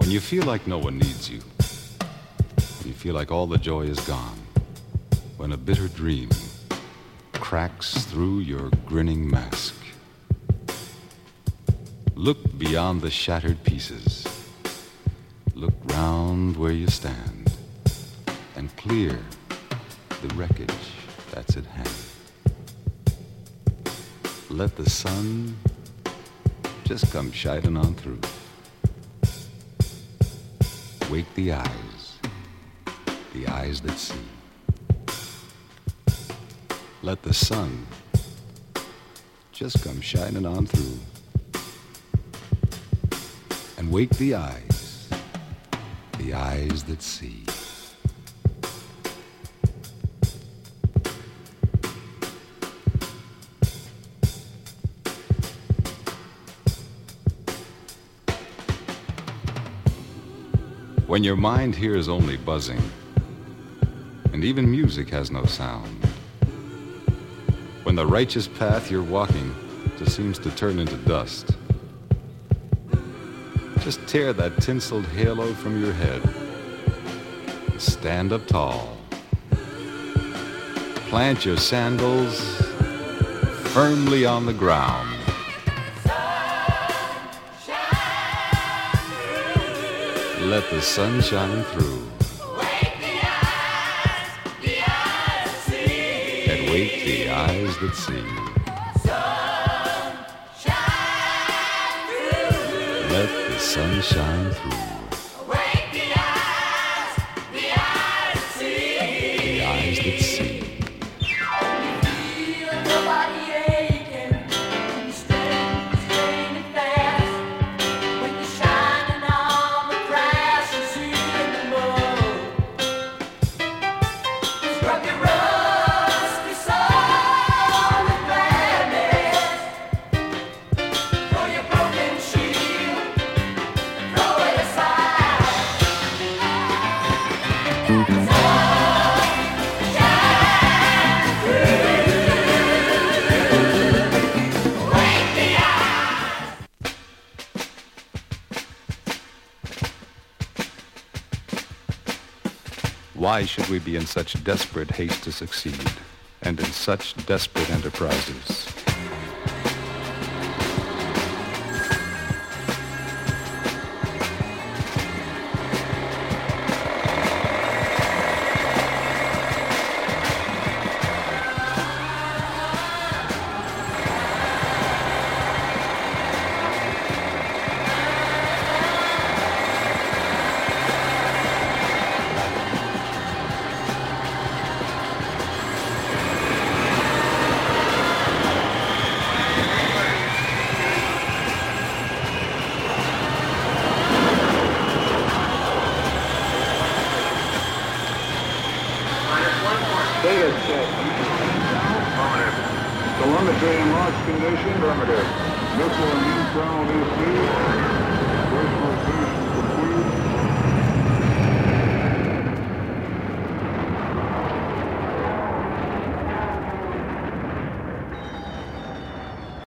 When you feel like no one needs you, when you feel like all the joy is gone, when a bitter dream cracks through your grinning mask, look beyond the shattered pieces. Look round where you stand and clear the wreckage that's at hand. Let the sun just come shining on through. Wake the eyes that see. Let the sun just come shining on through. And wake the eyes that see. When your mind hears only buzzing, and even music has no sound, when the righteous path you're walking just seems to turn into dust, just tear that tinseled halo from your head. Stand up tall. Plant your sandals firmly on the ground. Let the sun shine through. Wake the eyes that see. And wake the eyes that see. Sun shine through. Let the sun shine through. Wake the eyes that see. The eyes that see. Feel your body aching when you straining fast. When you're shining on the crash you see in the mud. Struck your rusty soul with gladness. Throw your broken shield, throw it aside. Wake the eyes. Why should we be in such desperate haste to succeed, and in such desperate enterprises? Data check. Affirmative. Telemetry in launch condition. Affirmative. Missile and neutron is